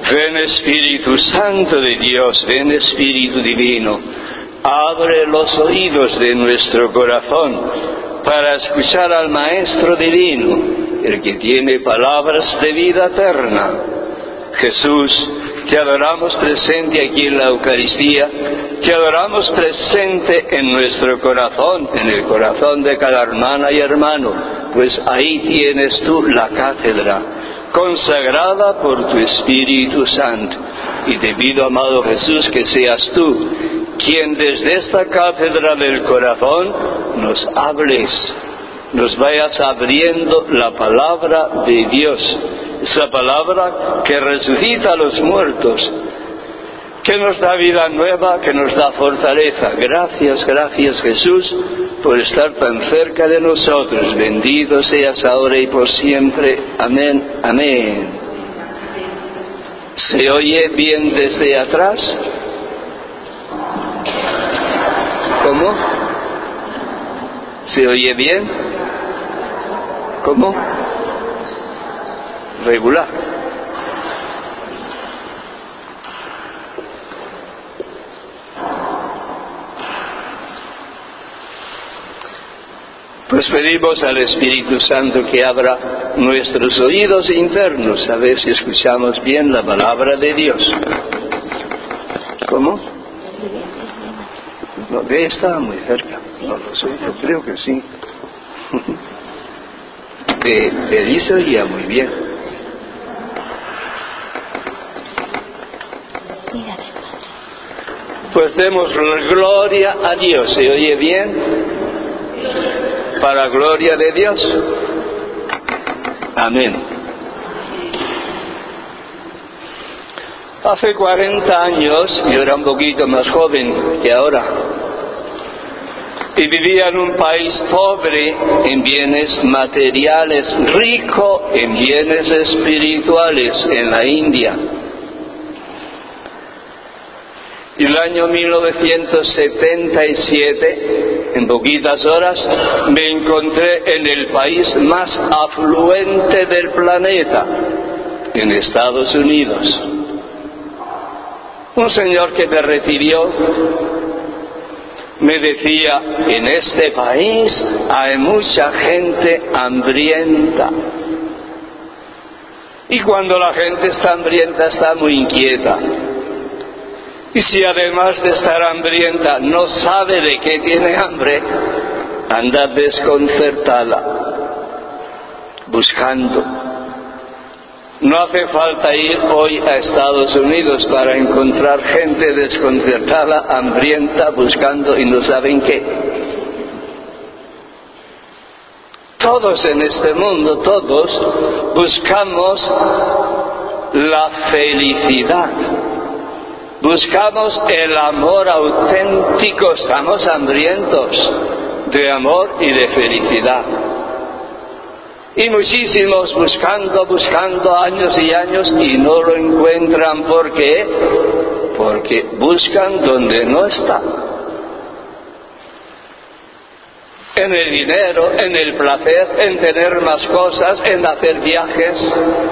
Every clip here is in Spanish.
Ven Espíritu Santo de Dios, ven Espíritu Divino, abre los oídos de nuestro corazón para escuchar al Maestro Divino, el que tiene palabras de vida eterna. Jesús, te adoramos presente aquí en la Eucaristía, te adoramos presente en nuestro corazón, en el corazón de cada hermana y hermano, pues ahí tienes tú la cátedra, consagrada por tu Espíritu Santo. Y te pido, amado Jesús, que seas tú quien desde esta cátedra del corazón nos hables, nos vayas abriendo la palabra de Dios, esa palabra que resucita a los muertos, que nos da vida nueva, que nos da fortaleza. Gracias, gracias Jesús, por estar tan cerca de nosotros. Bendito seas ahora y por siempre. Amén, amén. ¿Se oye bien desde atrás? ¿Cómo? ¿Se oye bien? ¿Cómo? Regular. Pues pedimos al Espíritu Santo que abra nuestros oídos internos, a ver si escuchamos bien la palabra de Dios. ¿Cómo? No, de está muy cerca. No lo sé, yo creo que sí. De dice oía muy bien. Pues demos gloria a Dios. ¿Se oye bien? Para gloria de Dios. Amén. Hace 40 años, yo era un poquito más joven que ahora, y vivía en un país pobre en bienes materiales, rico en bienes espirituales, en la India. Y el año 1977, en poquitas horas, me encontré en el país más afluente del planeta, en Estados Unidos. Un señor que me recibió me decía: en este país hay mucha gente hambrienta. Y cuando la gente está hambrienta, está muy inquieta. Y si además de estar hambrienta no sabe de qué tiene hambre, anda desconcertada, buscando. No hace falta ir hoy a Estados Unidos para encontrar gente desconcertada, hambrienta, buscando y no saben qué. Todos en este mundo, todos, buscamos la felicidad. Buscamos el amor auténtico, estamos hambrientos de amor y de felicidad. Y muchísimos buscando años y años y no lo encuentran. ¿Por qué? Porque buscan donde no está. En el dinero, en el placer, en tener más cosas, en hacer viajes,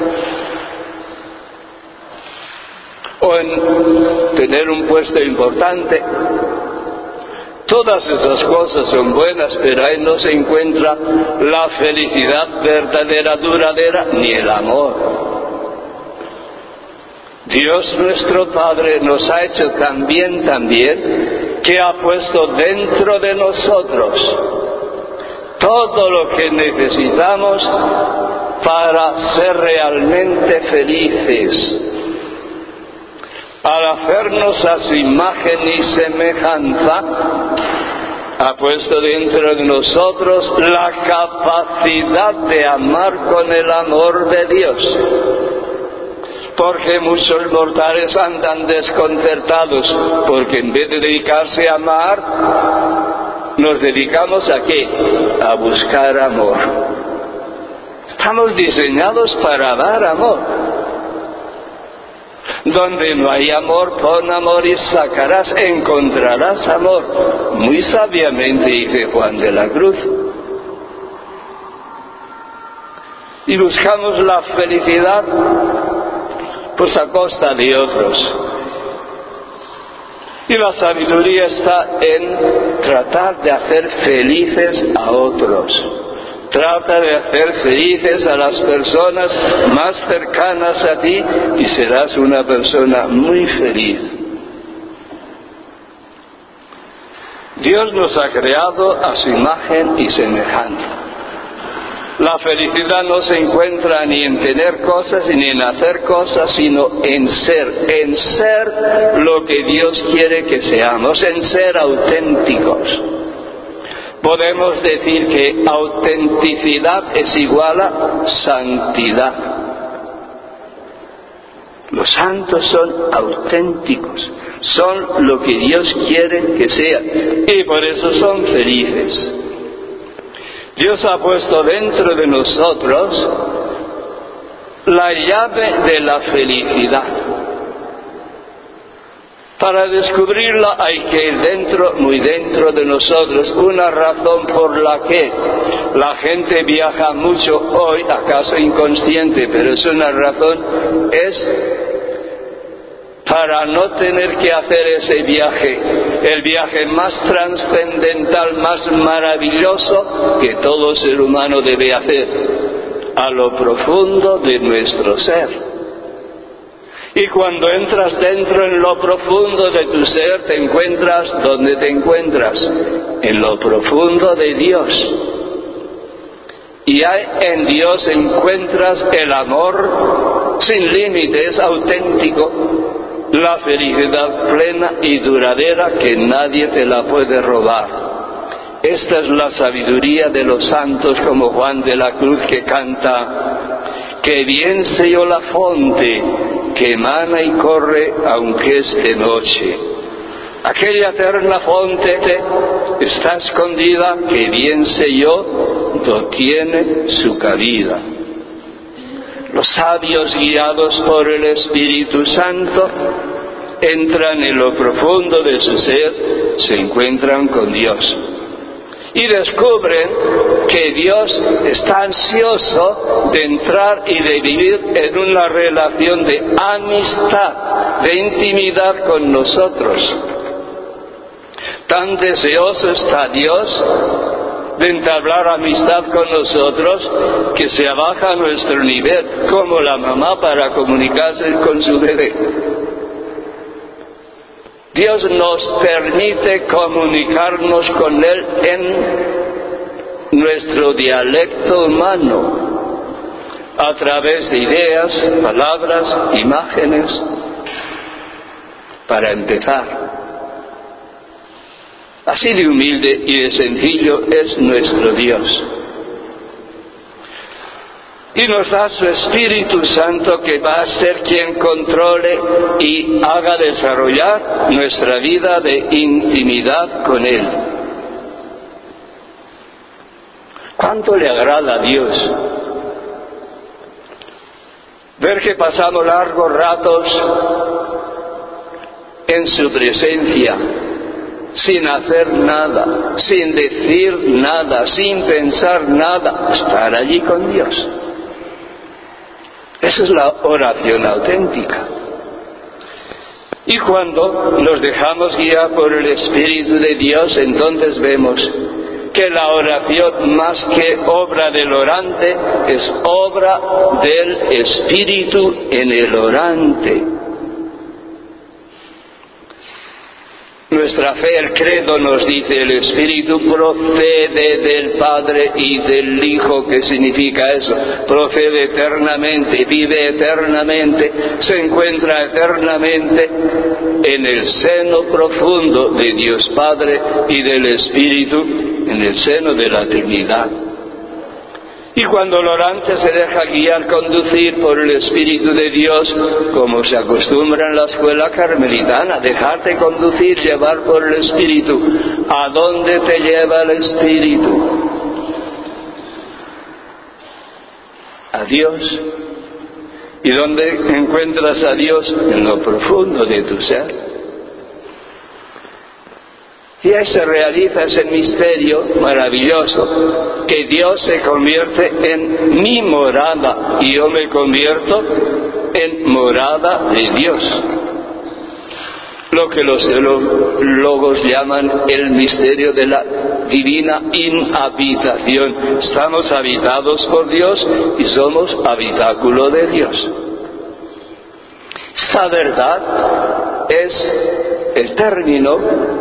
o en tener un puesto importante. Todas esas cosas son buenas, pero ahí no se encuentra la felicidad verdadera, duradera, ni el amor. Dios nuestro Padre nos ha hecho también que ha puesto dentro de nosotros todo lo que necesitamos para ser realmente felices. Al hacernos a su imagen y semejanza, ha puesto dentro de nosotros la capacidad de amar con el amor de Dios. Porque muchos mortales andan desconcertados, porque en vez de dedicarse a amar, nos dedicamos ¿a qué? A buscar amor. Estamos diseñados para dar amor. Donde no hay amor, pon amor y encontrarás amor. Muy sabiamente dice Juan de la Cruz. Y buscamos la felicidad pues a costa de otros. Y la sabiduría está en tratar de hacer felices a otros. Trata de hacer felices a las personas más cercanas a ti y serás una persona muy feliz. Dios nos ha creado a su imagen y semejanza. La felicidad no se encuentra ni en tener cosas ni en hacer cosas, sino en ser lo que Dios quiere que seamos, en ser auténticos. Podemos decir que autenticidad es igual a santidad. Los santos son auténticos, son lo que Dios quiere que sean, y por eso son felices. Dios ha puesto dentro de nosotros la llave de la felicidad. Para descubrirla hay que ir muy dentro de nosotros. Una razón por la que la gente viaja mucho hoy, acaso inconsciente, pero es una razón, es para no tener que hacer ese viaje, el viaje más trascendental, más maravilloso que todo ser humano debe hacer, a lo profundo de nuestro ser. Y cuando entras dentro en lo profundo de tu ser, te encuentras donde te encuentras, en lo profundo de Dios. Y en Dios encuentras el amor sin límites, auténtico, la felicidad plena y duradera que nadie te la puede robar. Esta es la sabiduría de los santos, como Juan de la Cruz, que canta: que bien sé yo la fonte que emana y corre aunque es de noche. Aquella eterna fonte está escondida, que bien sé yo, no tiene su cabida. Los sabios, guiados por el Espíritu Santo, entran en lo profundo de su ser, se encuentran con Dios y descubren que Dios está ansioso de entrar y de vivir en una relación de amistad, de intimidad con nosotros. Tan deseoso está Dios de entablar amistad con nosotros, que se abaja a nuestro nivel, como la mamá para comunicarse con su bebé. Dios nos permite comunicarnos con Él en nuestro dialecto humano, a través de ideas, palabras, imágenes, para empezar. Así de humilde y de sencillo es nuestro Dios. Y nos da su Espíritu Santo, que va a ser quien controle y haga desarrollar nuestra vida de intimidad con Él. ¿Cuánto le agrada a Dios ver que pasamos largos ratos en su presencia, sin hacer nada, sin decir nada, sin pensar nada, estar allí con Dios? Esa es la oración auténtica. Y cuando nos dejamos guiar por el Espíritu de Dios, entonces vemos que la oración, más que obra del orante, es obra del Espíritu en el orante. Nuestra fe, el credo nos dice: el Espíritu procede del Padre y del Hijo. ¿Qué significa eso? Procede eternamente, vive eternamente, se encuentra eternamente en el seno profundo de Dios Padre y del Espíritu, en el seno de la Trinidad. Y cuando el orante se deja guiar, conducir por el Espíritu de Dios, como se acostumbra en la escuela carmelitana, dejarte conducir, llevar por el Espíritu. ¿A dónde te lleva el Espíritu? A Dios. ¿Y dónde encuentras a Dios? En lo profundo de tu ser. Y ahí se realiza ese misterio maravilloso, que Dios se convierte en mi morada y yo me convierto en morada de Dios. Lo que los teólogos llaman el misterio de la divina inhabitación. Estamos habitados por Dios y somos habitáculo de Dios. Esta verdad es el término,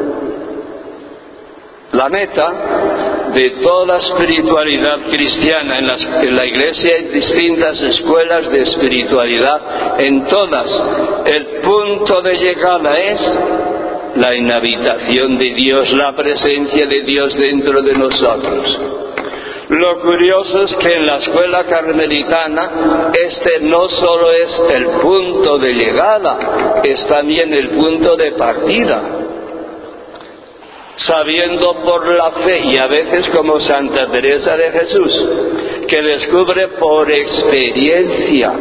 la meta de toda espiritualidad cristiana. En la Iglesia hay distintas escuelas de espiritualidad. En todas, el punto de llegada es la inhabitación de Dios, la presencia de Dios dentro de nosotros. Lo curioso es que en la escuela carmelitana este no solo es el punto de llegada, es también el punto de partida. Sabiendo por la fe, y a veces como Santa Teresa de Jesús, que descubre por experiencia,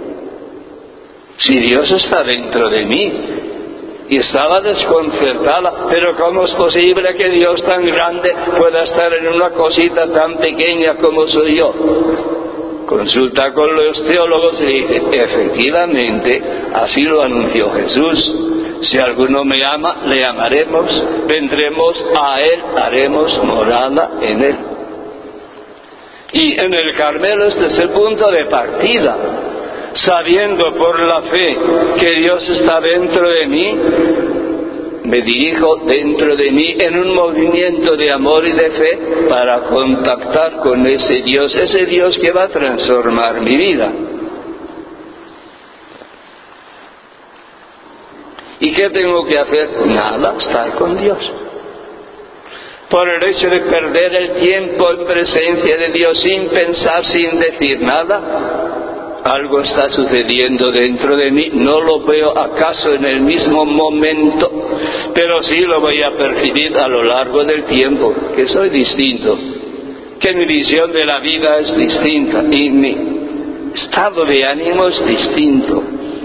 si Dios está dentro de mí, y estaba desconcertada, pero ¿cómo es posible que Dios tan grande pueda estar en una cosita tan pequeña como soy yo? Consulta con los teólogos y dice, efectivamente, así lo anunció Jesús. Si alguno me ama, le amaremos, vendremos a Él, haremos morada en Él. Y en el Carmelo este es el punto de partida. Sabiendo por la fe que Dios está dentro de mí, me dirijo dentro de mí en un movimiento de amor y de fe para contactar con ese Dios que va a transformar mi vida. ¿Y qué tengo que hacer? Nada, estar con Dios. Por el hecho de perder el tiempo en presencia de Dios sin pensar, sin decir nada, algo está sucediendo dentro de mí. No lo veo acaso en el mismo momento, pero sí lo voy a percibir a lo largo del tiempo, que soy distinto, que mi visión de la vida es distinta y mi estado de ánimo es distinto.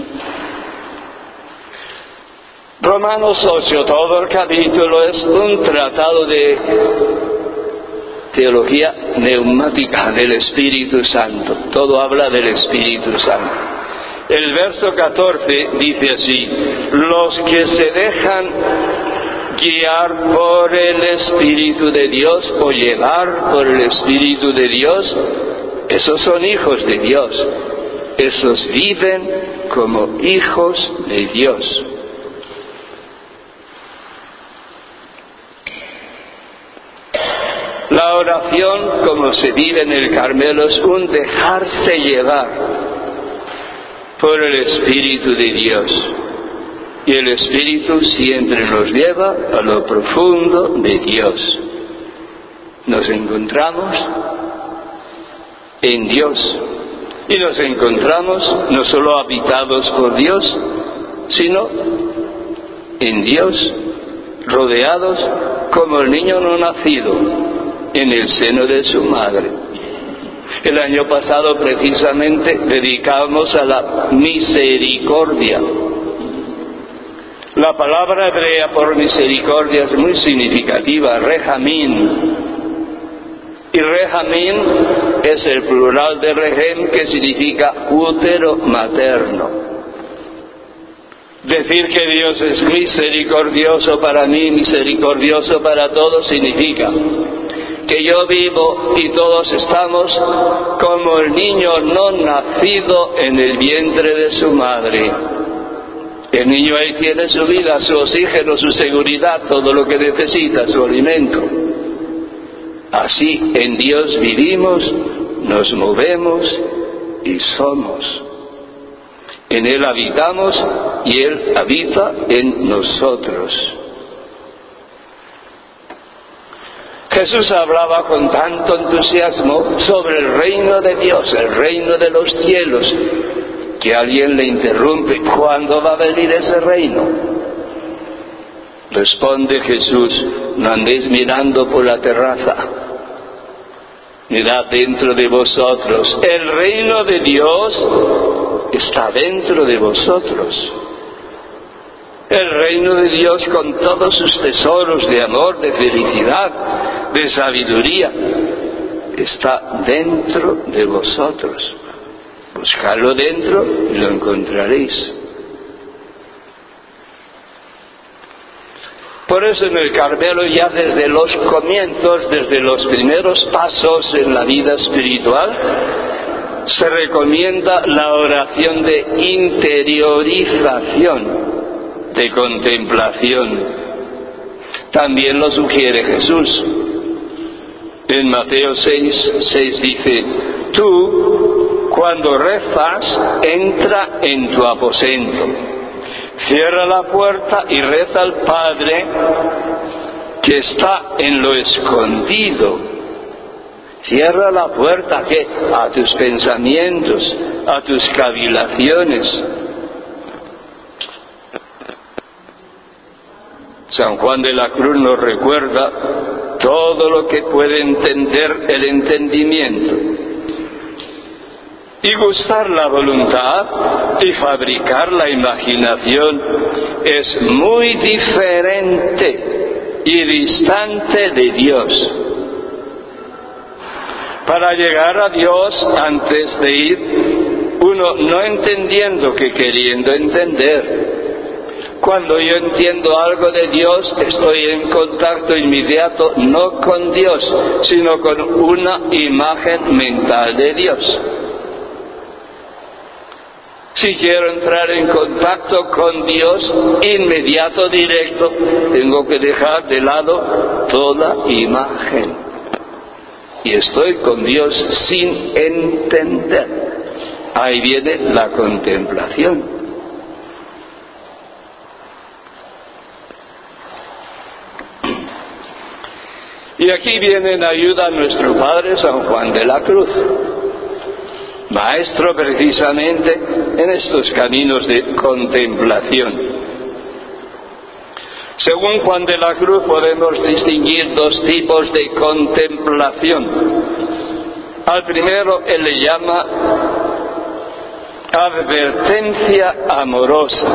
Romanos 8, todo el capítulo es un tratado de teología neumática del Espíritu Santo. Todo habla del Espíritu Santo. El verso 14 dice así: los que se dejan guiar por el Espíritu de Dios o llevar por el Espíritu de Dios, esos son hijos de Dios. Esos viven como hijos de Dios. La oración, como se vive en el Carmelo, es un dejarse llevar por el Espíritu de Dios. Y el Espíritu siempre nos lleva a lo profundo de Dios. Nos encontramos en Dios. Y nos encontramos no solo habitados por Dios, sino en Dios, rodeados como el niño no nacido en el seno de su madre. El año pasado precisamente dedicamos a la misericordia. La palabra hebrea por misericordia es muy significativa, rehamín. Y rehamín es el plural de rehem, que significa útero materno. Decir que Dios es misericordioso para mí, misericordioso para todos, significa que yo vivo y todos estamos como el niño no nacido en el vientre de su madre. El niño ahí tiene su vida, su oxígeno, su seguridad, todo lo que necesita, su alimento. Así en Dios vivimos, nos movemos y somos. En Él habitamos y Él habita en nosotros. Jesús hablaba con tanto entusiasmo sobre el reino de Dios, el reino de los cielos, que alguien le interrumpe: ¿cuándo va a venir ese reino? Responde Jesús: no andéis mirando por la terraza, mirad dentro de vosotros. El reino de Dios está dentro de vosotros. El reino de Dios, con todos sus tesoros de amor, de felicidad, de sabiduría, está dentro de vosotros. Buscadlo dentro y lo encontraréis. Por eso en el Carmelo, ya desde los comienzos, desde los primeros pasos en la vida espiritual, se recomienda la oración de interiorización, de contemplación. También lo sugiere Jesús. En Mateo 6 dice: tú, cuando rezas, entra en tu aposento, cierra la puerta y reza al Padre que está en lo escondido. Cierra la puerta, ¿qué? A tus pensamientos, a tus cavilaciones. San Juan de la Cruz nos recuerda todo lo que puede entender el entendimiento y gustar la voluntad y fabricar la imaginación es muy diferente y distante de Dios. Para llegar a Dios, antes de ir, uno no entendiendo que queriendo entender. Cuando yo entiendo algo de Dios, estoy en contacto inmediato no con Dios, sino con una imagen mental de Dios. Si quiero entrar en contacto con Dios inmediato, directo, tengo que dejar de lado toda imagen. Y estoy con Dios sin entender. Ahí viene la contemplación. Y aquí viene en ayuda a nuestro Padre San Juan de la Cruz, maestro precisamente en estos caminos de contemplación. Según Juan de la Cruz podemos distinguir dos tipos de contemplación. Al primero él le llama advertencia amorosa.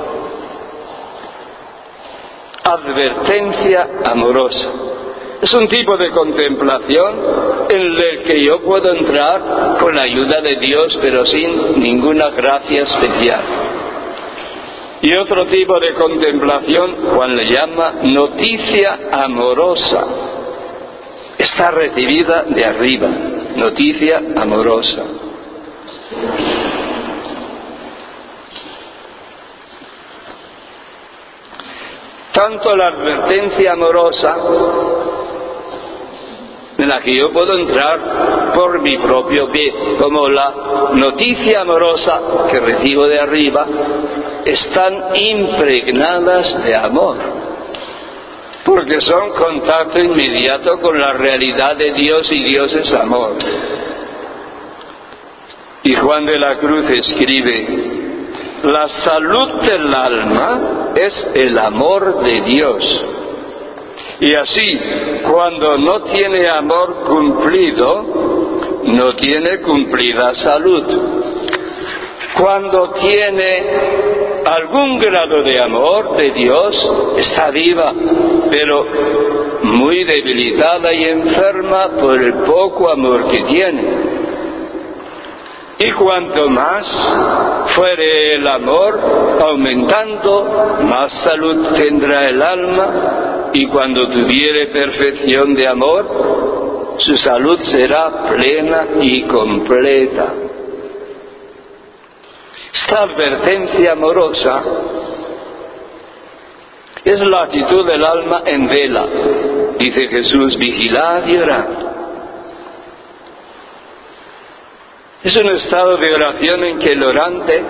Advertencia amorosa. Es un tipo de contemplación en el que yo puedo entrar con la ayuda de Dios, pero sin ninguna gracia especial. Y otro tipo de contemplación, Juan le llama noticia amorosa. Está recibida de arriba, noticia amorosa. Tanto la advertencia amorosa, en la que yo puedo entrar por mi propio pie, como la noticia amorosa que recibo de arriba, están impregnadas de amor, porque son contacto inmediato con la realidad de Dios, y Dios es amor. Y Juan de la Cruz escribe: la salud del alma es el amor de Dios. Y así, cuando no tiene amor cumplido, no tiene cumplida salud. Cuando tiene algún grado de amor de Dios, está viva, pero muy debilitada y enferma por el poco amor que tiene. Y cuanto más fuere el amor aumentando, más salud tendrá el alma, y cuando tuviere perfección de amor, su salud será plena y completa. Esta advertencia amorosa es la actitud del alma en vela. Dice Jesús: vigilad y orad. Es un estado de oración en que el orante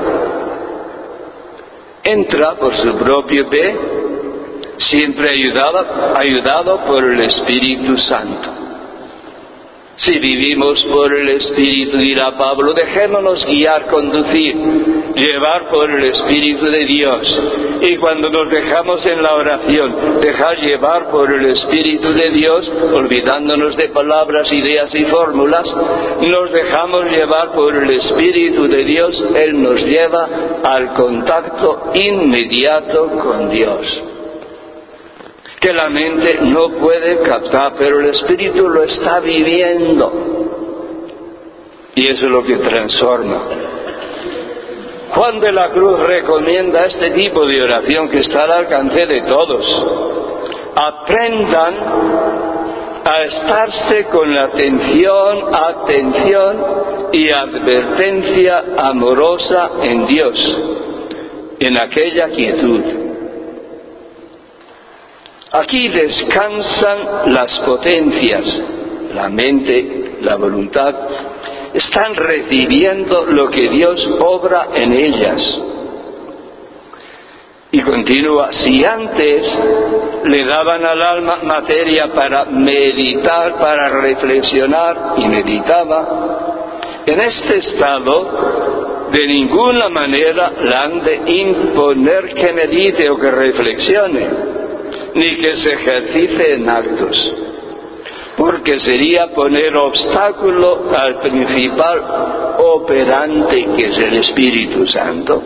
entra por su propio pie, siempre ayudado por el Espíritu Santo. Si vivimos por el Espíritu, dirá Pablo, dejémonos guiar, conducir, llevar por el Espíritu de Dios. Y cuando nos dejamos en la oración, dejar llevar por el Espíritu de Dios, olvidándonos de palabras, ideas y fórmulas, nos dejamos llevar por el Espíritu de Dios, Él nos lleva al contacto inmediato con Dios, que la mente no puede captar, pero el Espíritu lo está viviendo. Y eso es lo que transforma. Juan de la Cruz recomienda este tipo de oración que está al alcance de todos. Aprendan a estarse con la atención y advertencia amorosa en Dios, en aquella quietud. Aquí descansan las potencias, la mente, la voluntad, están recibiendo lo que Dios obra en ellas. Y continúa, si antes le daban al alma materia para meditar, para reflexionar, y meditaba, en este estado de ninguna manera la han de imponer que medite o que reflexione, ni que se ejercite en actos, porque sería poner obstáculo al principal operante, que es el Espíritu Santo.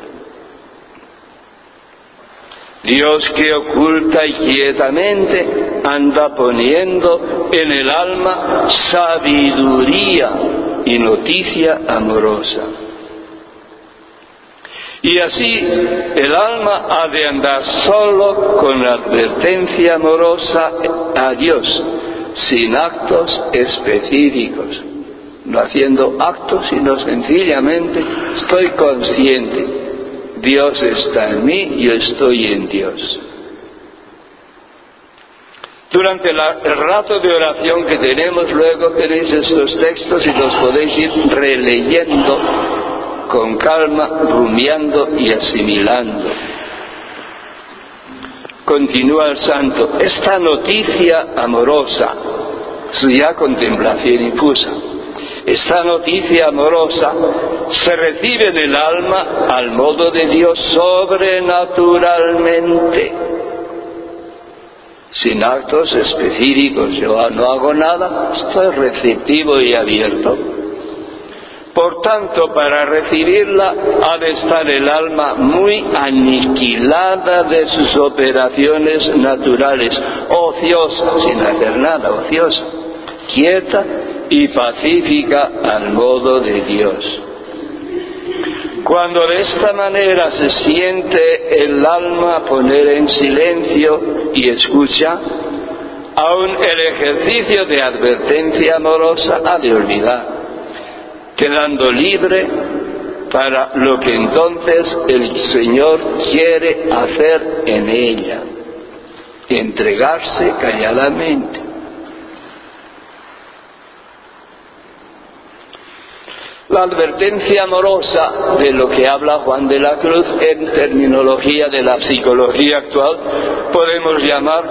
Dios, que oculta y quietamente anda poniendo en el alma sabiduría y noticia amorosa. Y así el alma ha de andar solo con la advertencia amorosa a Dios, sin actos específicos, no haciendo actos, sino sencillamente estoy consciente. Dios está en mí, yo estoy en Dios. Durante el rato de oración que tenemos, luego tenéis estos textos y los podéis ir releyendo con calma, rumiando y asimilando. Continúa el santo, esta noticia amorosa, su ya contemplación infusa. Esta noticia amorosa se recibe en el alma al modo de Dios sobrenaturalmente, sin actos específicos. Yo no hago nada, estoy receptivo y abierto. Por tanto, para recibirla ha de estar el alma muy aniquilada de sus operaciones naturales, ociosa, sin hacer nada, ociosa, quieta y pacífica al modo de Dios. Cuando de esta manera se siente el alma poner en silencio y escucha, aún el ejercicio de advertencia amorosa ha de olvidar, quedando libre para lo que entonces el Señor quiere hacer en ella, entregarse calladamente. La advertencia amorosa, de lo que habla Juan de la Cruz en terminología de la psicología actual, podemos llamar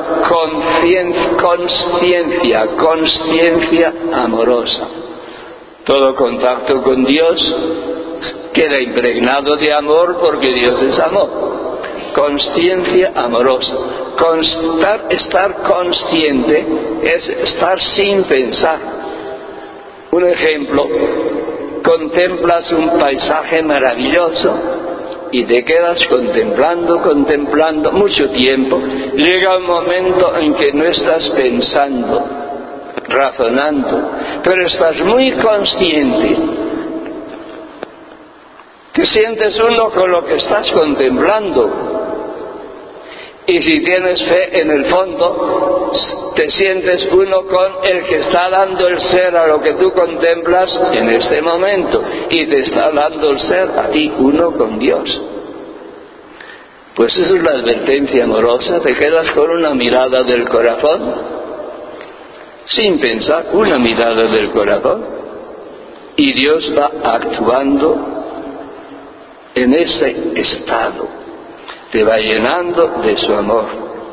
consciencia amorosa. Todo contacto con Dios queda impregnado de amor, porque Dios es amor. Consciencia amorosa. Estar consciente es estar sin pensar. Un ejemplo: contemplas un paisaje maravilloso y te quedas contemplando mucho tiempo. Llega un momento en que no estás pensando, razonando, pero estás muy consciente. Te sientes uno con lo que estás contemplando. Y si tienes fe, en el fondo te sientes uno con el que está dando el ser a lo que tú contemplas en este momento, y te está dando el ser a ti, uno con Dios. Pues eso es la advertencia amorosa. Te quedas con una mirada del corazón, sin pensar, una mirada del corazón, y Dios va actuando en ese estado. Te va llenando de su amor.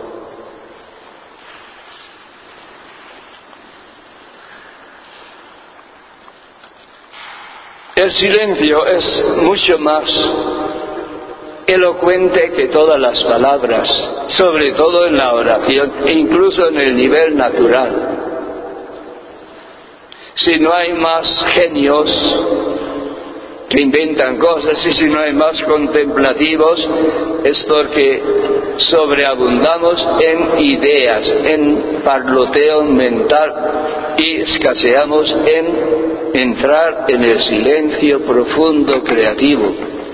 El silencio es mucho más elocuente que todas las palabras, sobre todo en la oración e incluso en el nivel natural. Si no hay más genios que inventan cosas, y si no hay más contemplativos es porque sobreabundamos en ideas, en parloteo mental, y escaseamos en entrar en el silencio profundo creativo.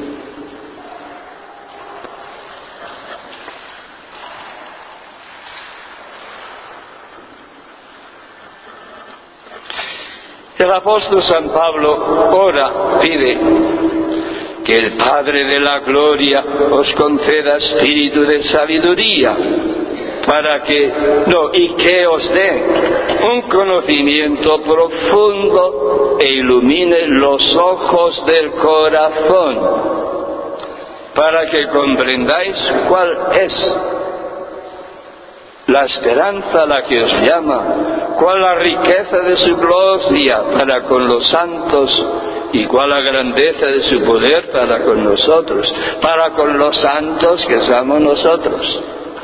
El apóstol San Pablo ora, pide que el Padre de la Gloria os conceda espíritu de sabiduría y que os dé un conocimiento profundo e ilumine los ojos del corazón, para que comprendáis cuál es la esperanza a la que os llama, cuál la riqueza de su gloria para con los santos y cuál la grandeza de su poder para con nosotros, para con los santos que somos nosotros.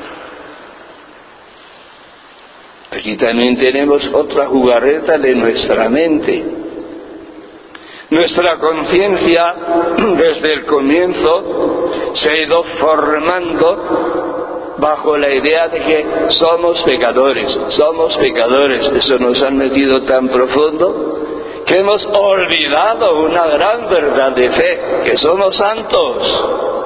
Aquí también tenemos otra jugarreta de nuestra mente. Nuestra conciencia desde el comienzo se ha ido formando bajo la idea de que somos pecadores. Eso nos han metido tan profundo que hemos olvidado una gran verdad de fe, que somos santos.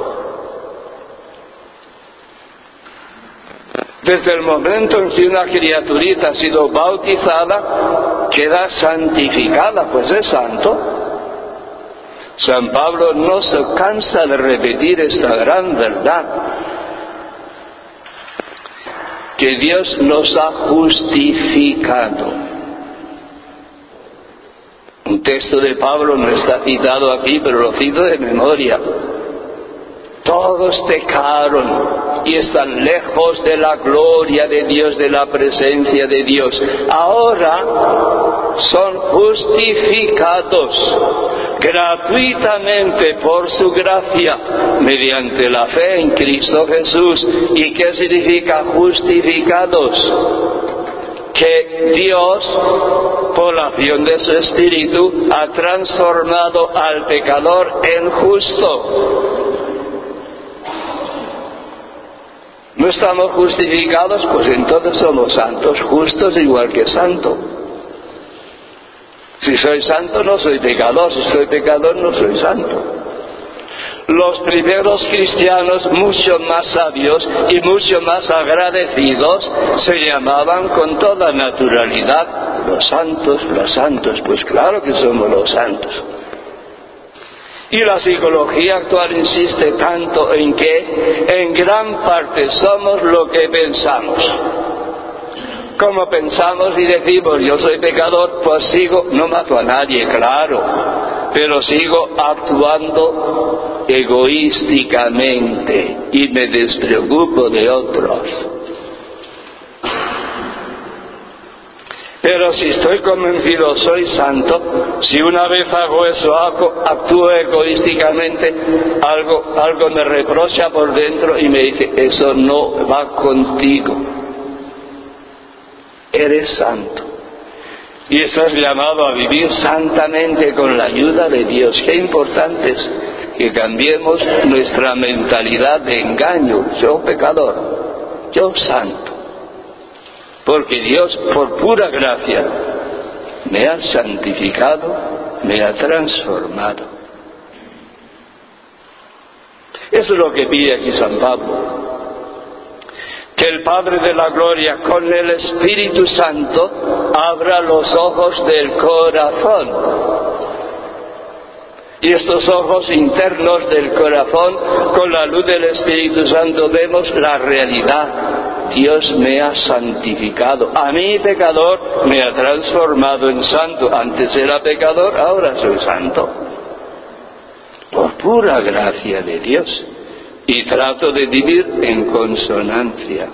Desde el momento en que una criaturita ha sido bautizada, queda santificada, pues es santo. San Pablo no se cansa de repetir esta gran verdad, que Dios nos ha justificado. Un texto de Pablo no está citado aquí, pero lo cito de memoria. Todos pecaron y están lejos de la gloria de Dios, de la presencia de Dios. Ahora son justificados gratuitamente por su gracia, mediante la fe en Cristo Jesús. ¿Y qué significa justificados? Que Dios, por la acción de su Espíritu, ha transformado al pecador en justo. ¿No estamos justificados? Pues entonces somos santos, justos igual que santo. Si soy santo no soy pecador, si soy pecador no soy santo. Los primeros cristianos, mucho más sabios y mucho más agradecidos, se llamaban con toda naturalidad los santos. Pues claro que somos los santos. Y la psicología actual insiste tanto en que en gran parte somos lo que pensamos. Como pensamos y decimos yo soy pecador, pues no mato a nadie, claro, pero sigo actuando egoísticamente y me despreocupo de otros. Pero si estoy convencido soy santo, si una vez hago eso, actúo egoísticamente, algo me reprocha por dentro y me dice, eso no va contigo. Eres santo. Y eso es llamado a vivir santamente con la ayuda de Dios. Qué importante es que cambiemos nuestra mentalidad de engaño. Yo pecador, yo santo. Porque Dios, por pura gracia, me ha santificado, me ha transformado. Eso es lo que pide aquí San Pablo. Que el Padre de la Gloria, con el Espíritu Santo, abra los ojos del corazón. Y estos ojos internos del corazón, con la luz del Espíritu Santo, vemos la realidad. Dios me ha santificado. A mí, pecador, me ha transformado en santo. Antes era pecador, ahora soy santo. Por pura gracia de Dios. Y trato de vivir en consonancia.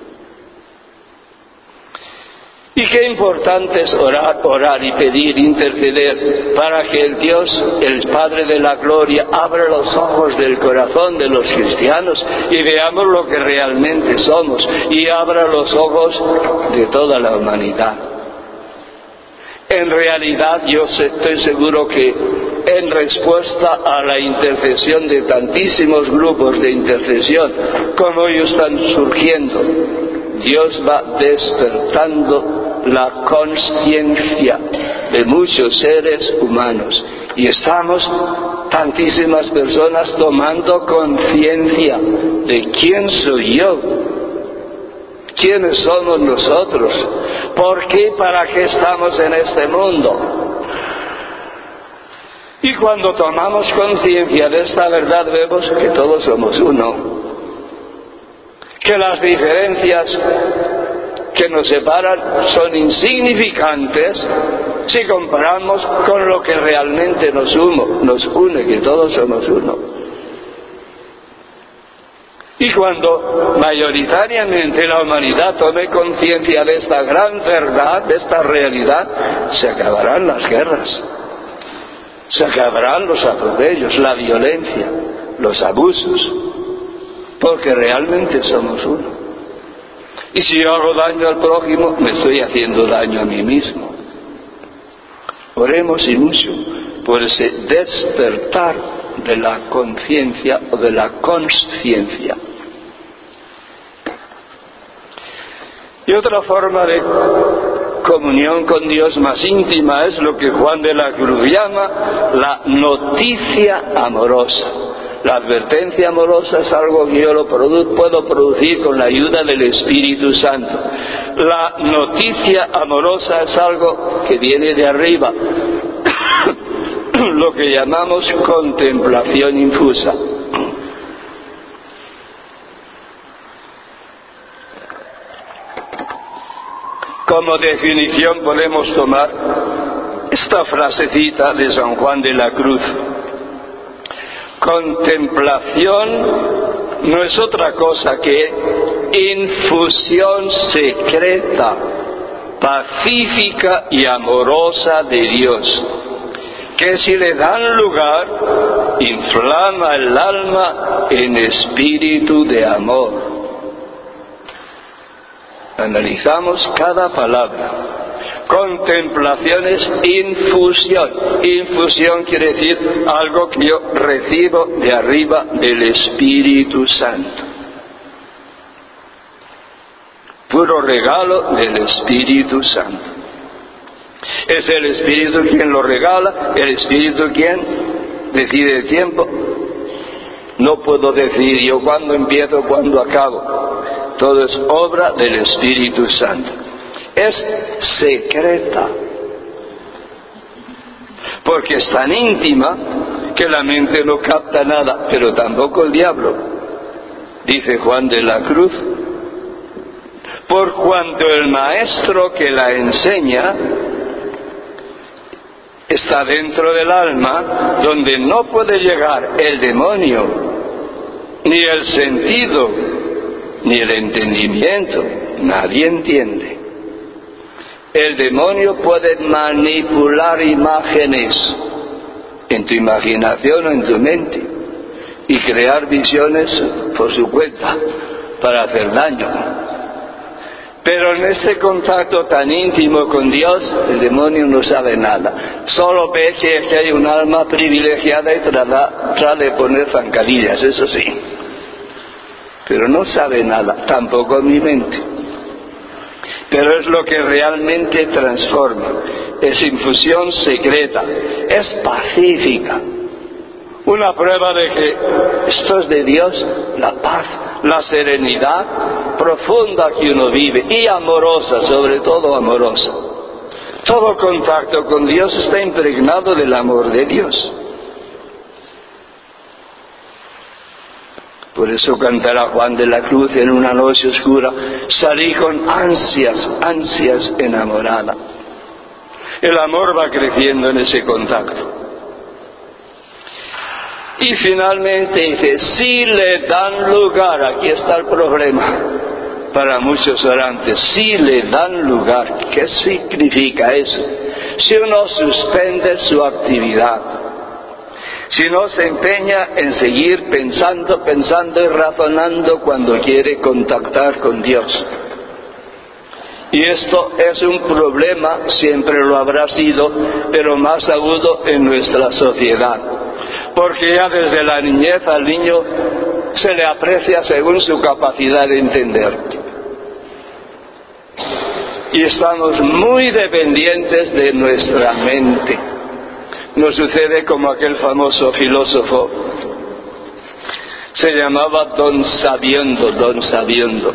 Y qué importante es orar y pedir, interceder, para que el Dios, el Padre de la Gloria, abra los ojos del corazón de los cristianos y veamos lo que realmente somos, y abra los ojos de toda la humanidad. En realidad yo estoy seguro que en respuesta a la intercesión de tantísimos grupos de intercesión como hoy están surgiendo, Dios va despertando la conciencia de muchos seres humanos y estamos tantísimas personas tomando conciencia de quién soy yo, quiénes somos nosotros, por qué, para qué estamos en este mundo. Y cuando tomamos conciencia de esta verdad vemos que todos somos uno, que las diferencias que nos separan son insignificantes si comparamos con lo que realmente nos une, que todos somos uno. Y cuando mayoritariamente la humanidad tome conciencia de esta gran verdad, de esta realidad, se acabarán las guerras, se acabarán los atropellos, la violencia, los abusos, porque realmente somos uno. Y si yo hago daño al prójimo, me estoy haciendo daño a mí mismo. Oremos y mucho por ese despertar de la conciencia o de la consciencia. Y otra forma de comunión con Dios más íntima es lo que Juan de la Cruz llama la noticia amorosa. La advertencia amorosa es algo que yo puedo producir con la ayuda del Espíritu Santo. La noticia amorosa es algo que viene de arriba, lo que llamamos contemplación infusa. Como definición podemos tomar esta frasecita de San Juan de la Cruz. Contemplación no es otra cosa que infusión secreta, pacífica y amorosa de Dios, que si le dan lugar, inflama el alma en espíritu de amor. Analizamos cada palabra. Contemplación es infusión. Infusión quiere decir algo que yo recibo de arriba del Espíritu Santo. Puro regalo del Espíritu Santo. Es el Espíritu quien lo regala, el Espíritu quien decide el tiempo. No puedo decidir yo cuándo empiezo, cuándo acabo. Todo es obra del Espíritu Santo. Es secreta, porque es tan íntima que la mente no capta nada, pero tampoco el diablo. Dice Juan de la Cruz, por cuanto el maestro que la enseña está dentro del alma, donde no puede llegar el demonio, ni el sentido, ni el entendimiento. Nadie entiende. El demonio puede manipular imágenes en tu imaginación o en tu mente y crear visiones por su cuenta para hacer daño. Pero en este contacto tan íntimo con Dios, el demonio no sabe nada. Solo ve que hay un alma privilegiada y trata de poner zancadillas, eso sí. Pero no sabe nada, tampoco mi mente. Pero es lo que realmente transforma. Es infusión secreta, es pacífica. Una prueba de que esto es de Dios, la paz, la serenidad profunda que uno vive, y amorosa, sobre todo amorosa. Todo contacto con Dios está impregnado del amor de Dios. Por eso cantará Juan de la Cruz en una noche oscura, salí con ansias enamorada. El amor va creciendo en ese contacto. Y finalmente dice, si le dan lugar, aquí está el problema para muchos orantes, si le dan lugar. ¿Qué significa eso? Si uno suspende su actividad, si no se empeña en seguir pensando y razonando cuando quiere contactar con Dios. Y esto es un problema, siempre lo habrá sido, pero más agudo en nuestra sociedad. Porque ya desde la niñez al niño se le aprecia según su capacidad de entender. Y estamos muy dependientes de nuestra mente. Nos sucede como aquel famoso filósofo, se llamaba Don Sabiendo,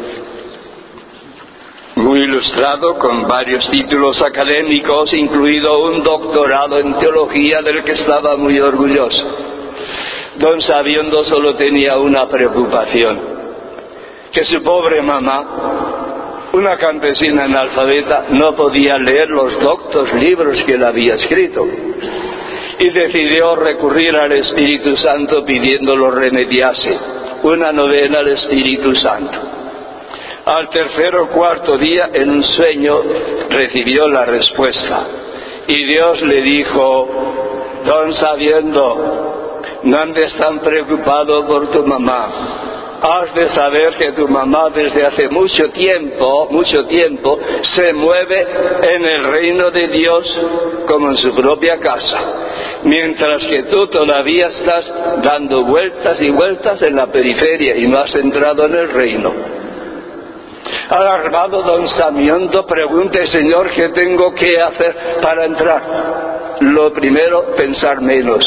muy ilustrado con varios títulos académicos, incluido un doctorado en teología del que estaba muy orgulloso. Don Sabiendo solo tenía una preocupación, que su pobre mamá, una campesina analfabeta, no podía leer los doctos libros que él había escrito, y decidió recurrir al Espíritu Santo pidiéndolo remediase, una novena al Espíritu Santo. Al tercer o cuarto día, en un sueño, recibió la respuesta, y Dios le dijo: Don Sabiendo, no andes tan preocupado por tu mamá. Has de saber que tu mamá desde hace mucho tiempo, se mueve en el reino de Dios como en su propia casa, mientras que tú todavía estás dando vueltas y vueltas en la periferia y no has entrado en el reino. Alarmado, Don Sabiendo pregunta: Señor, ¿qué tengo que hacer para entrar? Lo primero, pensar menos.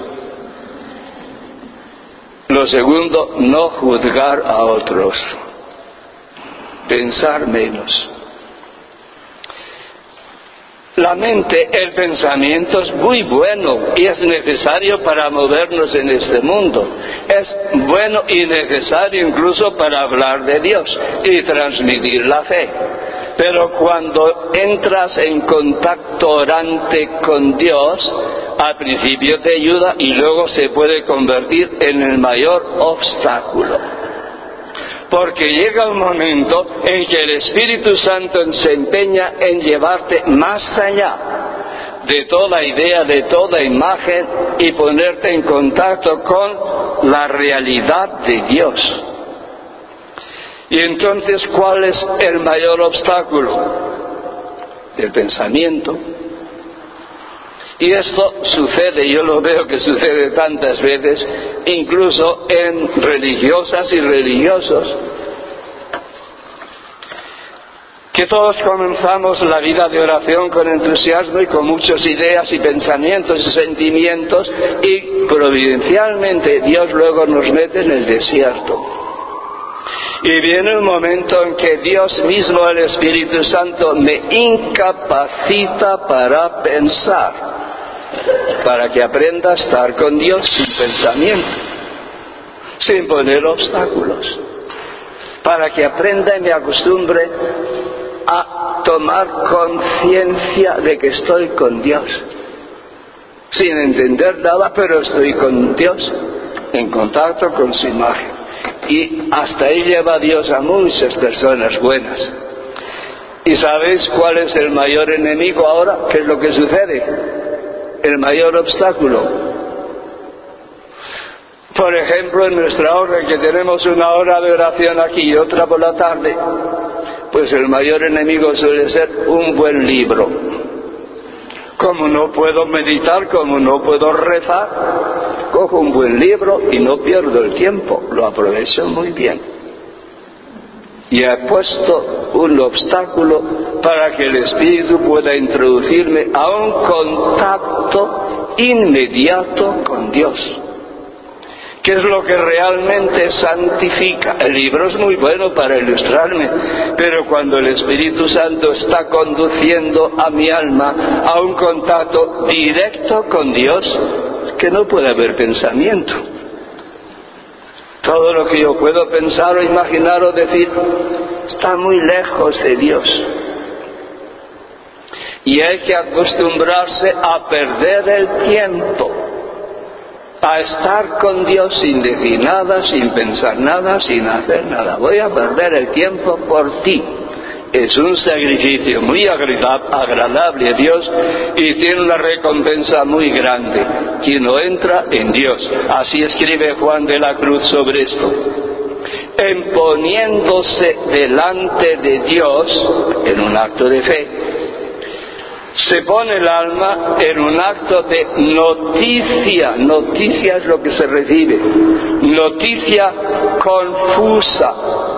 Lo segundo, no juzgar a otros. Pensar menos. La mente, el pensamiento es muy bueno y es necesario para movernos en este mundo. Es bueno y necesario incluso para hablar de Dios y transmitir la fe. Pero cuando entras en contacto orante con Dios, al principio te ayuda y luego se puede convertir en el mayor obstáculo. Porque llega un momento en que el Espíritu Santo se empeña en llevarte más allá de toda idea, de toda imagen, y ponerte en contacto con la realidad de Dios. Y entonces, ¿cuál es el mayor obstáculo? El pensamiento. Y esto sucede, yo lo veo que sucede tantas veces, incluso en religiosas y religiosos, que todos comenzamos la vida de oración con entusiasmo y con muchas ideas y pensamientos y sentimientos, y providencialmente Dios luego nos mete en el desierto. Y viene un momento en que Dios mismo, el Espíritu Santo, me incapacita para pensar, para que aprenda a estar con Dios sin pensamiento, sin poner obstáculos, para que aprenda y me acostumbre a tomar conciencia de que estoy con Dios, sin entender nada, pero estoy con Dios, en contacto con su imagen. Y hasta ahí lleva Dios a muchas personas buenas. ¿Y sabéis cuál es el mayor enemigo ahora? ¿Qué es lo que sucede? El mayor obstáculo. Por ejemplo, en nuestra hora, que tenemos una hora de oración aquí y otra por la tarde, pues el mayor enemigo suele ser un buen libro. Como no puedo meditar, como no puedo rezar, cojo un buen libro y no pierdo el tiempo, lo aprovecho muy bien. Y he puesto un obstáculo para que el Espíritu pueda introducirme a un contacto inmediato con Dios, que es lo que realmente santifica. El libro es muy bueno para ilustrarme, pero cuando el Espíritu Santo está conduciendo a mi alma a un contacto directo con Dios, que no puede haber pensamiento. Todo lo que yo puedo pensar o imaginar o decir está muy lejos de Dios. Y hay que acostumbrarse a perder el tiempo, a estar con Dios sin decir nada, sin pensar nada, sin hacer nada. Voy a perder el tiempo por ti. Es un sacrificio muy agradable a Dios y tiene una recompensa muy grande. Quien no entra en Dios. Así escribe Juan de la Cruz sobre esto. imponiéndose delante de Dios en un acto de fe. Se pone el alma en un acto de noticia. Noticia es lo que se recibe. Noticia confusa,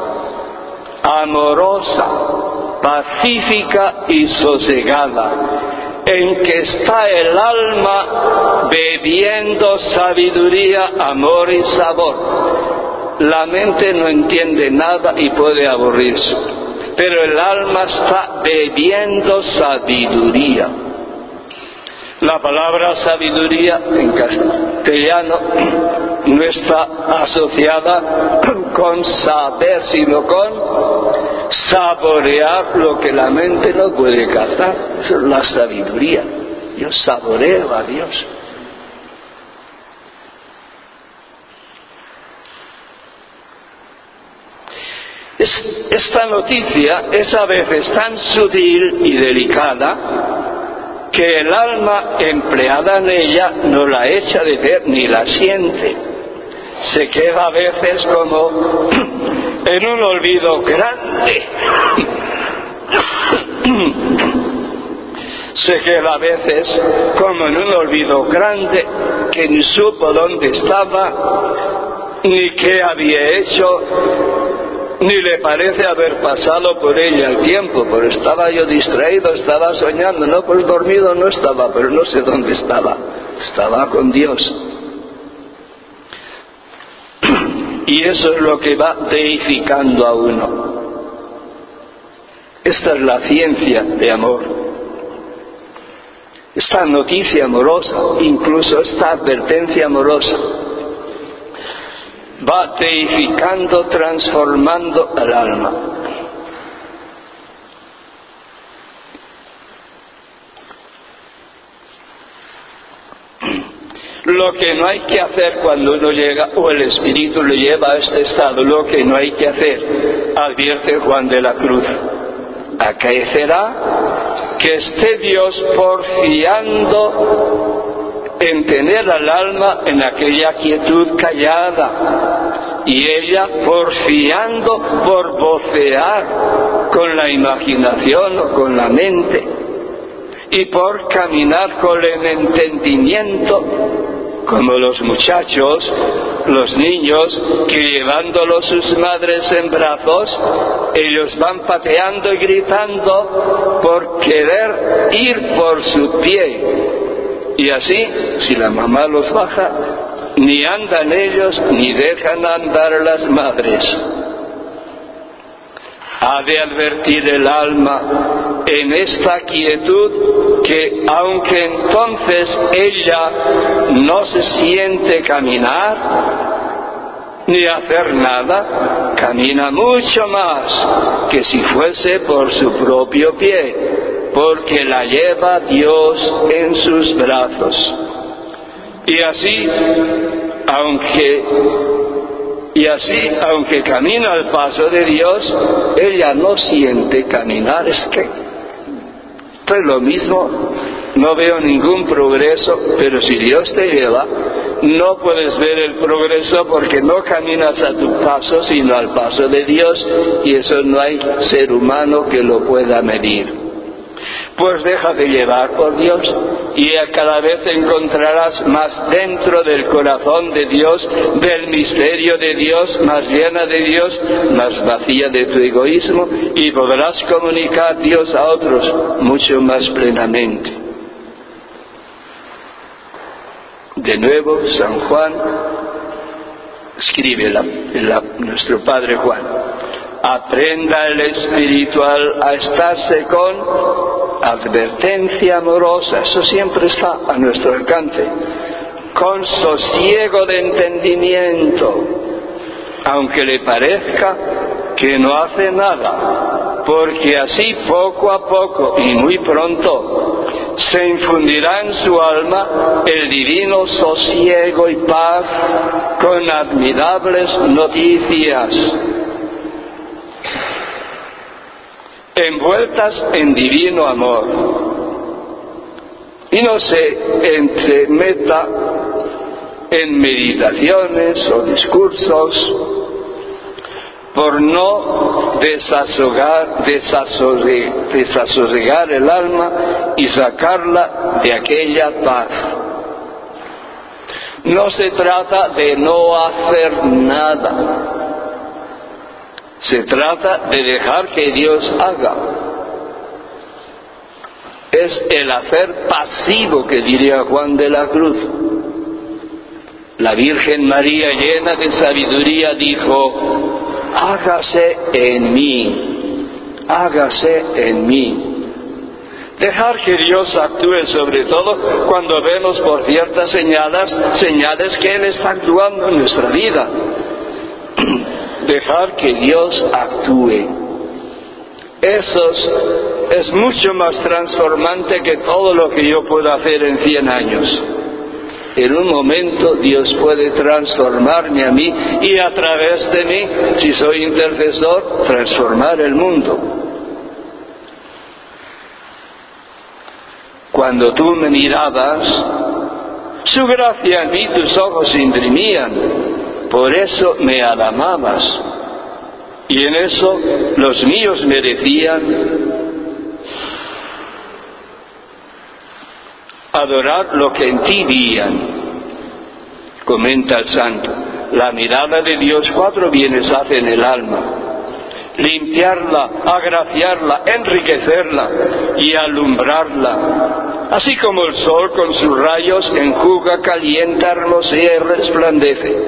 amorosa, pacífica y sosegada, en que está el alma bebiendo sabiduría, amor y sabor. La mente no entiende nada y puede aburrirse, pero el alma está bebiendo sabiduría. La palabra sabiduría en castellano no está asociada con saber, sino con saborear lo que la mente no puede captar. Eso es la sabiduría. Yo saboreo a Dios. Esta noticia es a veces tan sutil y delicada que el alma empleada en ella no la echa de ver ni la siente. Se queda a veces como en un olvido grande. Se queda a veces como en un olvido grande que ni supo dónde estaba, ni qué había hecho, ni le parece haber pasado por ella el tiempo, pero estaba yo distraído, estaba soñando, no, pues dormido no estaba, pero no sé dónde estaba con Dios. Y eso es lo que va deificando a uno. Esta es la ciencia de amor. Esta noticia amorosa, incluso esta advertencia amorosa, va deificando, transformando el alma. Lo que no hay que hacer cuando uno llega, o el Espíritu lo lleva a este estado, lo que no hay que hacer, advierte Juan de la Cruz, acaecerá que esté Dios porfiando en tener al alma en aquella quietud callada, y ella porfiando por vocear con la imaginación o con la mente, y por caminar con el entendimiento, como los muchachos, los niños, que llevándolos sus madres en brazos, ellos van pateando y gritando por querer ir por su pie. Y así, si la mamá los baja, ni andan ellos, ni dejan andar las madres. Ha de advertir el alma en esta quietud que, aunque entonces ella no se siente caminar ni hacer nada, camina mucho más que si fuese por su propio pie, porque la lleva Dios en sus brazos. Y así, aunque camina al paso de Dios, ella no siente caminar. Es que esto es lo mismo, no veo ningún progreso, pero si Dios te lleva, no puedes ver el progreso porque no caminas a tu paso, sino al paso de Dios, y eso no hay ser humano que lo pueda medir. Pues déjate llevar por Dios, y cada vez encontrarás más dentro del corazón de Dios, del misterio de Dios, más llena de Dios, más vacía de tu egoísmo, y podrás comunicar Dios a otros mucho más plenamente. De nuevo, San Juan escribe, nuestro Padre Juan: aprenda el espiritual a estarse con advertencia amorosa, eso siempre está a nuestro alcance, con sosiego de entendimiento, aunque le parezca que no hace nada, porque así poco a poco y muy pronto se infundirá en su alma el divino sosiego y paz con admirables noticias, envueltas en divino amor, y no se entremeta en meditaciones o discursos por no desasosegar el alma y sacarla de aquella paz. No se trata de no hacer nada, se trata de dejar que Dios haga. Es el hacer pasivo que diría Juan de la Cruz. La Virgen María, llena de sabiduría, dijo: hágase en mí, hágase en mí. Dejar que Dios actúe, sobre todo cuando vemos por ciertas señales que Él está actuando en nuestra vida. Dejar que Dios actúe. Eso es mucho más transformante que todo lo que yo puedo hacer en 100 años. En un momento Dios puede transformarme a mí y a través de mí, si soy intercesor, transformar el mundo. Cuando tú me mirabas, su gracia en mí tus ojos imprimían, por eso me alababas, y en eso los míos merecían adorar lo que en ti veían. Comenta el santo: la mirada de Dios 4 bienes hace en el alma: limpiarla, agraciarla, enriquecerla y alumbrarla, así como el sol con sus rayos enjuga, calienta, hermosea y resplandece.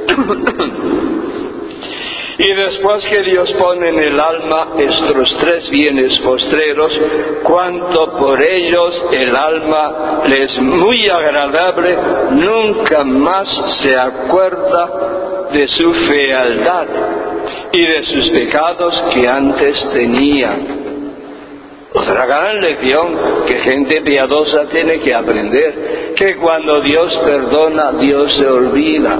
Y después que Dios pone en el alma estos 3 bienes postreros, cuanto por ellos el alma le es muy agradable, nunca más se acuerda de su fealdad y de sus pecados que antes tenía. Otra gran lección que gente piadosa tiene que aprender: que cuando Dios perdona, Dios se olvida.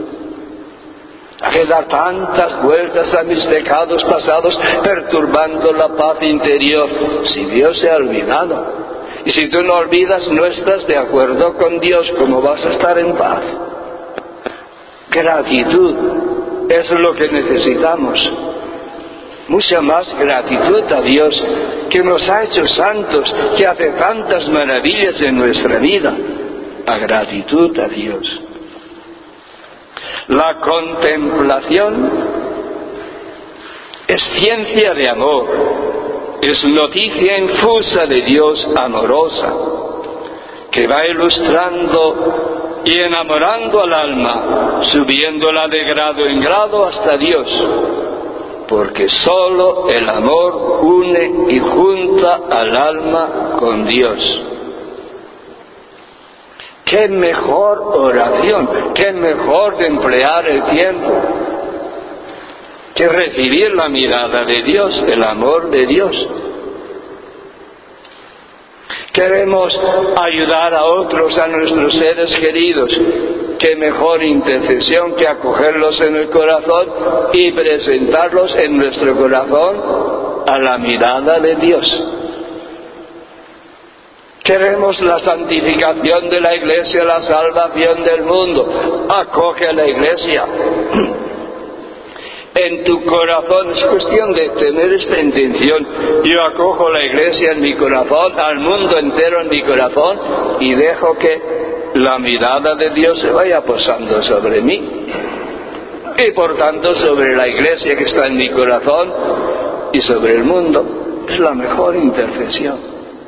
A que dar tantas vueltas a mis pecados pasados, perturbando la paz interior, si Dios se ha olvidado. Y si tú no olvidas, no estás de acuerdo con Dios, ¿cómo vas a estar en paz? Gratitud, eso es lo que necesitamos. Mucha más gratitud a Dios, que nos ha hecho santos, que hace tantas maravillas en nuestra vida. A gratitud a Dios. La contemplación es ciencia de amor, es noticia infusa de Dios amorosa, que va ilustrando y enamorando al alma, subiéndola de grado en grado hasta Dios, porque sólo el amor une y junta al alma con Dios. ¡Qué mejor oración! ¡Qué mejor de emplear el tiempo! Que recibir la mirada de Dios, el amor de Dios. Queremos ayudar a otros, a nuestros seres queridos. ¡Qué mejor intercesión que acogerlos en el corazón y presentarlos en nuestro corazón a la mirada de Dios! Queremos la santificación de la Iglesia, la salvación del mundo. Acoge a la Iglesia en tu corazón. Es cuestión de tener esta intención: yo acojo la Iglesia en mi corazón, al mundo entero en mi corazón, y dejo que la mirada de Dios se vaya posando sobre mí y por tanto sobre la Iglesia que está en mi corazón y sobre el mundo. Es la mejor intercesión.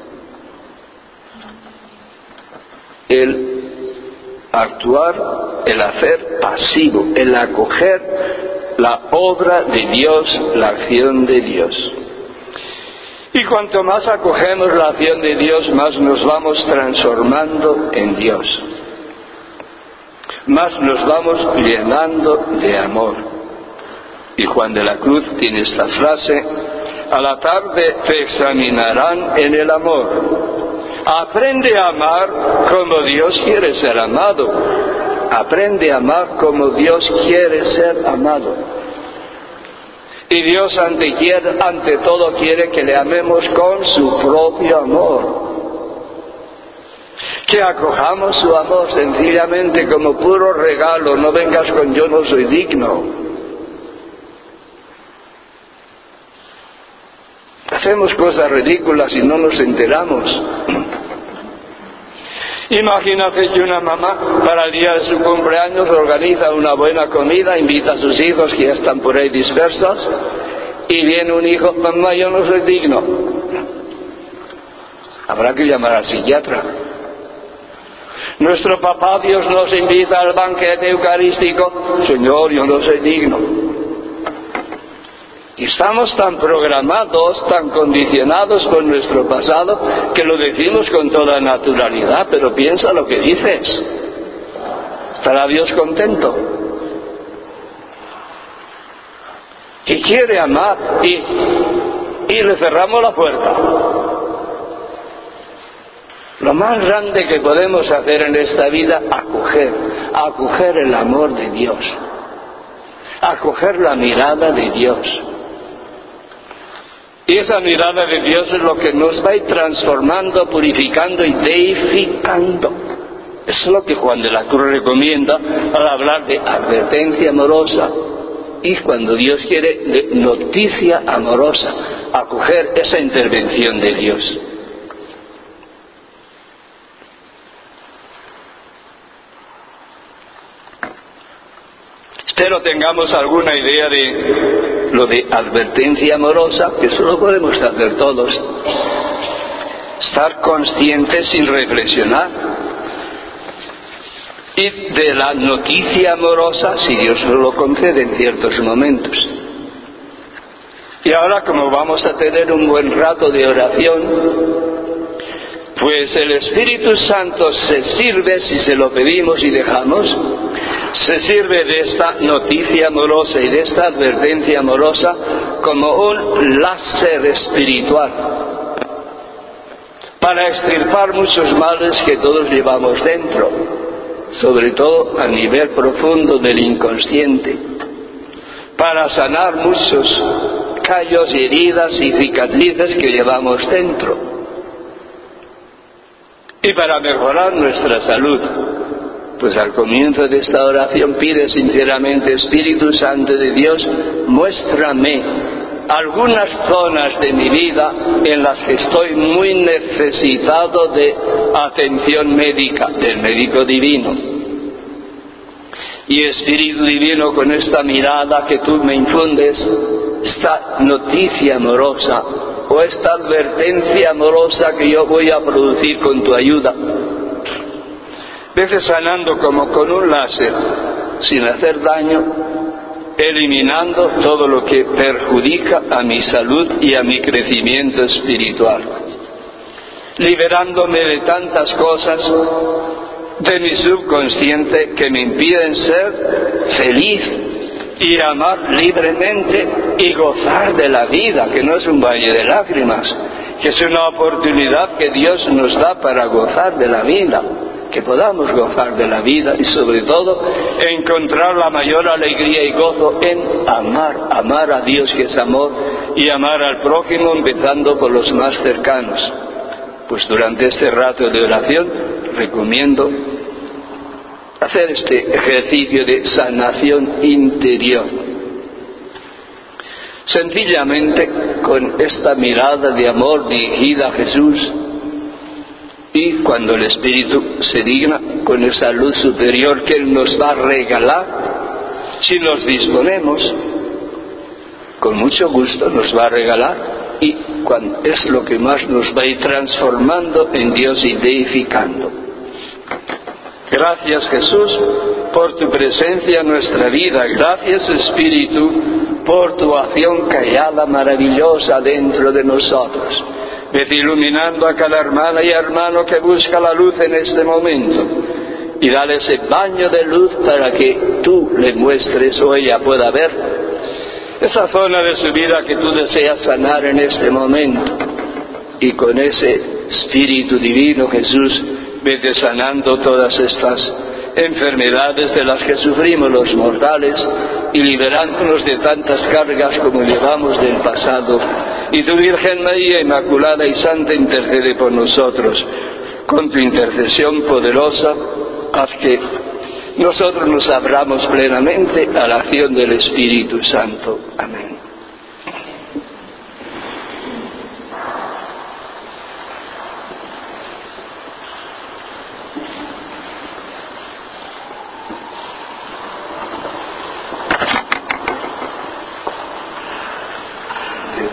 El actuar, el hacer pasivo, el acoger la obra de Dios, la acción de Dios. Y cuanto más acogemos la acción de Dios, más nos vamos transformando en Dios, más nos vamos llenando de amor. Y Juan de la Cruz tiene esta frase: a la tarde te examinarán en el amor. Aprende a amar como Dios quiere ser amado. Aprende a amar como Dios quiere ser amado. Y Dios ante todo quiere que le amemos con su propio amor. Que acojamos su amor sencillamente como puro regalo. No vengas con yo no soy digno. Hacemos cosas ridículas y no nos enteramos. Imagínate que una mamá para el día de su cumpleaños organiza una buena comida, invita a sus hijos que ya están por ahí dispersos, y viene un hijo: mamá, yo no soy digno. Habrá que llamar al psiquiatra. Nuestro papá Dios nos invita al banquete eucarístico: Señor, yo no soy digno. Y estamos tan programados, tan condicionados por nuestro pasado, que lo decimos con toda naturalidad, pero piensa lo que dices. ¿Estará Dios contento? Que quiere amar y le cerramos la puerta. Lo más grande que podemos hacer en esta vida, acoger el amor de Dios, acoger la mirada de Dios. Y esa mirada de Dios es lo que nos va a ir transformando, purificando y deificando. Eso es lo que Juan de la Cruz recomienda al hablar de advertencia amorosa. Y cuando Dios quiere, de noticia amorosa, acoger esa intervención de Dios. Espero tengamos alguna idea de lo de advertencia amorosa, que eso lo podemos hacer todos. Estar conscientes sin reflexionar. Y de la noticia amorosa, si Dios nos lo concede en ciertos momentos. Y ahora, como vamos a tener un buen rato de oración, pues el Espíritu Santo se sirve, si se lo pedimos y dejamos, se sirve de esta noticia amorosa y de esta advertencia amorosa como un láser espiritual para extirpar muchos males que todos llevamos dentro, sobre todo a nivel profundo del inconsciente, para sanar muchos callos y heridas y cicatrices que llevamos dentro, y para mejorar nuestra salud. Pues al comienzo de esta oración pide sinceramente: Espíritu Santo de Dios, muéstrame algunas zonas de mi vida en las que estoy muy necesitado de atención médica, del médico divino. Y Espíritu Divino, con esta mirada que tú me infundes, esta noticia amorosa o esta advertencia amorosa que yo voy a producir con tu ayuda, veces sanando como con un láser, sin hacer daño, eliminando todo lo que perjudica a mi salud y a mi crecimiento espiritual, liberándome de tantas cosas de mi subconsciente que me impiden ser feliz y amar libremente y gozar de la vida, que no es un valle de lágrimas, que es una oportunidad que Dios nos da para gozar de la vida, que podamos gozar de la vida y sobre todo encontrar la mayor alegría y gozo en amar a Dios, que es amor, y amar al prójimo, empezando por los más cercanos. Pues durante este rato de oración recomiendo hacer este ejercicio de sanación interior, sencillamente con esta mirada de amor dirigida a Jesús, y cuando el Espíritu se digna, con esa luz superior que Él nos va a regalar, si nos disponemos, con mucho gusto nos va a regalar, y es lo que más nos va a ir transformando en Dios y deificando. Gracias, Jesús, por tu presencia en nuestra vida. Gracias, Espíritu, por tu acción callada maravillosa dentro de nosotros. Vete iluminando a cada hermana y hermano que busca la luz en este momento, y dale ese baño de luz para que tú le muestres o ella pueda ver esa zona de su vida que tú deseas sanar en este momento. Y con ese Espíritu Divino, Jesús, vete sanando todas estas enfermedades de las que sufrimos los mortales y liberándonos de tantas cargas como llevamos del pasado. Y tu Virgen María Inmaculada y Santa intercede por nosotros. Con tu intercesión poderosa, haz que nosotros nos abramos plenamente a la acción del Espíritu Santo. Amén.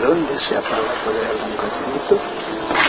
dónde se apaga por el incognito?